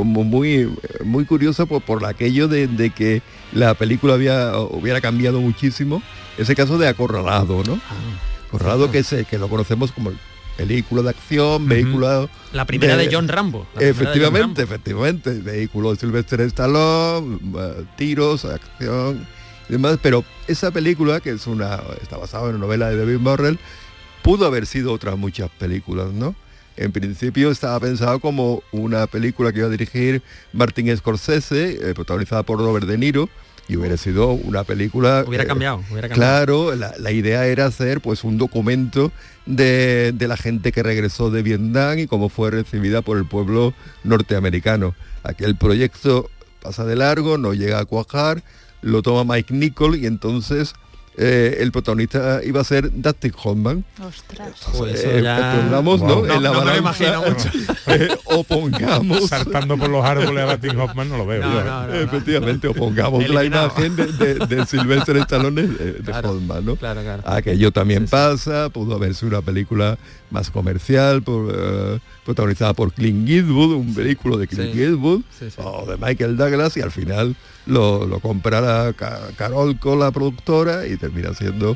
muy curiosa por aquello de que la película hubiera cambiado muchísimo, ese caso de Acorralado, ¿no? Acorralado que lo conocemos como película de acción, vehículo...
La primera de John Rambo.
Efectivamente, vehículo de Sylvester Stallone, tiros, acción y demás, pero esa película, que está basada en una novela de David Morrell, pudo haber sido otras muchas películas, ¿no? En principio estaba pensado como una película que iba a dirigir Martin Scorsese, protagonizada por Robert De Niro, y hubiera sido una película...
Hubiera cambiado.
Claro, la idea era hacer pues un documento de la gente que regresó de Vietnam y cómo fue recibida por el pueblo norteamericano. Aquel proyecto pasa de largo, no llega a cuajar, lo toma Mike Nichols y entonces el protagonista iba a ser Dustin Hoffman.
Ostras.
Pongamos, ¿no? En la balanza,
me imagino mucho.
O pongamos...
Saltando por los árboles a Dustin Hoffman no lo veo.
Efectivamente, o pongamos la imagen de Sylvester Stallone de Hoffman, ¿no?
Claro.
Aquello también pasa, pudo haberse una película más comercial, protagonizada por Clint Eastwood, un vehículo de Clint Eastwood, o de Michael Douglas, y al final lo comprara Carolco, la productora, y termina siendo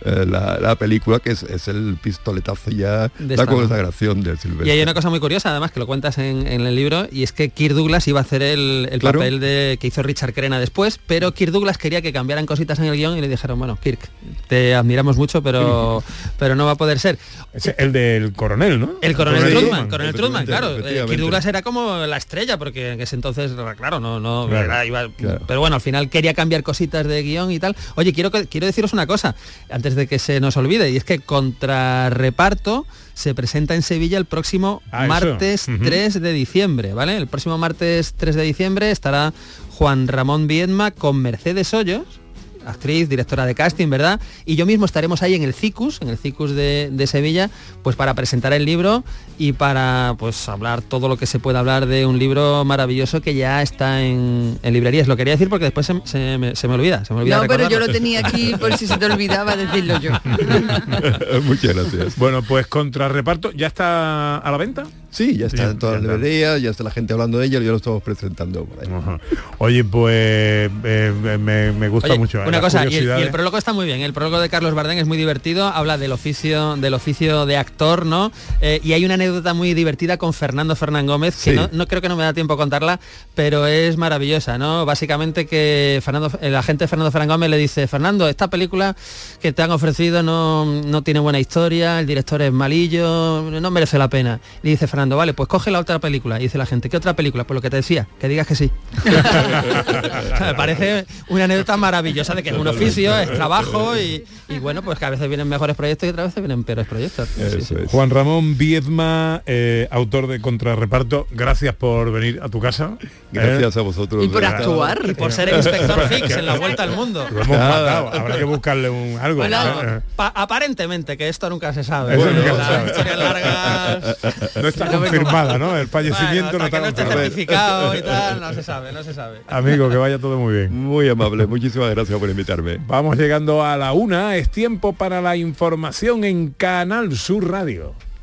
la película que es el pistoletazo ya, la consagración del Sylvester.
Y hay una cosa muy curiosa, además, que lo cuentas en el libro, y es que Kirk Douglas iba a hacer el papel que hizo Richard Crenna después, pero Kirk Douglas quería que cambiaran cositas en el guión y le dijeron, bueno, Kirk, te admiramos mucho, pero no va a poder ser.
Es el del coronel, ¿no?
El coronel Truman, claro. Kirk Douglas era como la estrella, porque en ese entonces, claro, pero bueno, al final quería cambiar cositas de guión y tal. Oye, quiero deciros una cosa, antes de que se nos olvide, y es que Contrarreparto se presenta en Sevilla el próximo martes 3 de diciembre, ¿vale? El próximo martes 3 de diciembre estará Juan Ramón Viedma con Mercedes Hoyos, actriz, directora de casting, ¿verdad? Y yo mismo estaremos ahí en el CICUS de Sevilla, pues para presentar el libro y para pues hablar todo lo que se pueda hablar de un libro maravilloso que ya está en librerías. Lo quería decir porque después se me olvida. No,
pero yo lo tenía aquí por si se te olvidaba decirlo yo.
Muchas gracias.
Bueno, pues Contrarreparto, ¿ya está a la venta?
Sí, ya está en todas las librerías, ya está la gente hablando de ella, y ya lo estamos presentando por ahí.
Ajá. Oye, pues me gusta mucho.
Una cosa, y el prólogo está muy bien. El prólogo de Carlos Bardén es muy divertido, habla del oficio de actor, ¿no? Y hay una anécdota muy divertida con Fernando Fernán Gómez, que no creo que no me da tiempo a contarla, pero es maravillosa, ¿no? Básicamente que el agente Fernando Fernán Gómez le dice: Fernando, esta película que te han ofrecido no tiene buena historia, el director es malillo, no merece la pena. Y dice Fernando: vale, pues coge la otra película. Y dice la gente: ¿qué otra película? Pues lo que te decía, que digas que sí. O sea, me parece una anécdota maravillosa de que es un oficio, es trabajo y bueno, pues que a veces vienen mejores proyectos y otras veces vienen peores proyectos. Sí.
Juan Ramón Viedma, autor de Contrarreparto, gracias por venir a tu casa.
Gracias a vosotros.
Y por actuar.
Y por ser el inspector Fix en la vuelta al mundo.
Lo hemos matado, habrá que buscarle algo.
Bueno, aparentemente, que esto nunca se sabe.
Historias largas. No está confirmada, ¿no? El fallecimiento no está confirmado.
Certificado y tal, no se sabe.
Amigo, que vaya todo muy bien.
Muy amable, muchísimas gracias por invitarme.
Vamos llegando a la 1, es tiempo para la información en Canal Sur Radio.